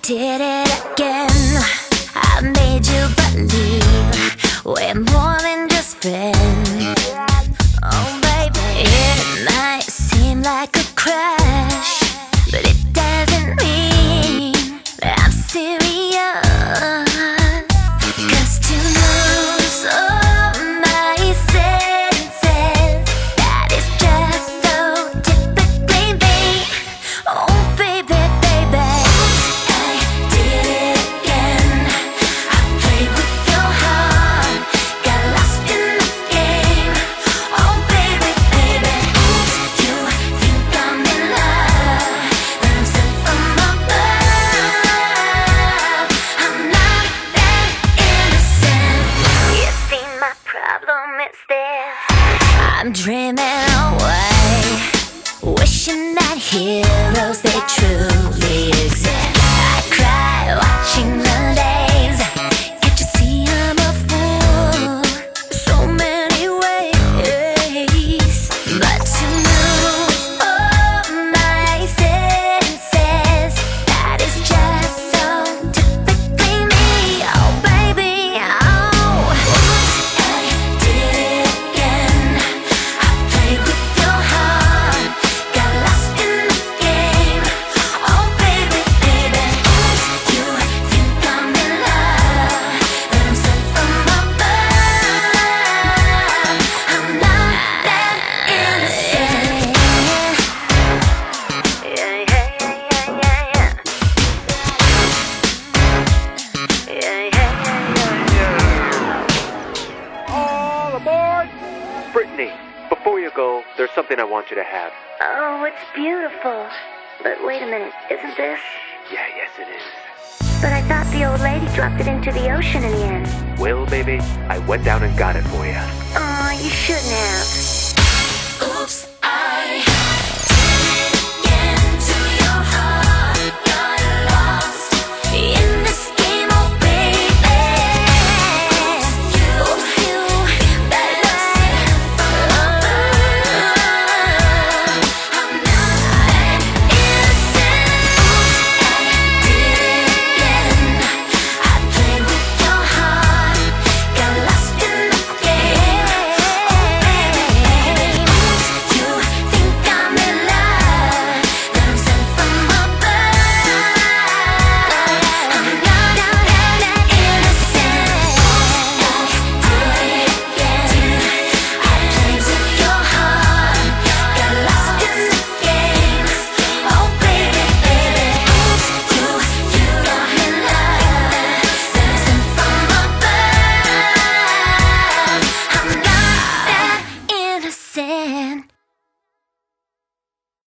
did it again. I made you believe we're more than just friends. Oh baby, it might seem like a crush, but it doesn't mean that I'm serious. 'Cause to lose all my senses, that is just so typically me. Oh baby, baby, I did it again. I played with your heart, got lost in the game. Oh baby, baby, you think I'm in love, but I'm sent from above. I'm not that innocent. You see, my problem is this: I'm dreaming away, wishing that heroes, they truly exist. I cry watching the days. Can't you see I'm a fool? So many ways, but to lose all my senses, that is just so typically me. Oh baby, oh, I did it again. I played with your heart, got lost in the game. Oh baby, baby, you think I'm in love, but I'm sent from above. I'm not that innocent. Yeah, yeah, yeah, yeah, yeah, yeah. Yeah, yeah, yeah, yeah. All aboard! Brittany, before you go, there's something I want you to have. Oh, it's beautiful. But wait a minute, isn't this? Yeah, yes it is. But I thought the old lady dropped it into the ocean in the end. Well, baby, I went down and got it for you. Oh, you shouldn't have.